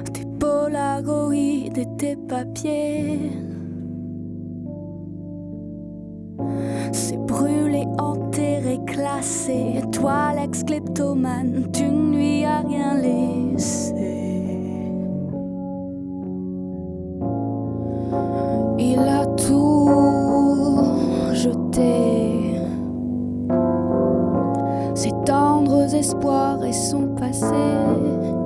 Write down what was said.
tes polaroïdes et tes papiers. C'est brûlé, enterré, classé. Toi, l'ex-kleptomane, d'une nuit à rien laissé. Il a tout jeté, ses tendres espoirs et son passé.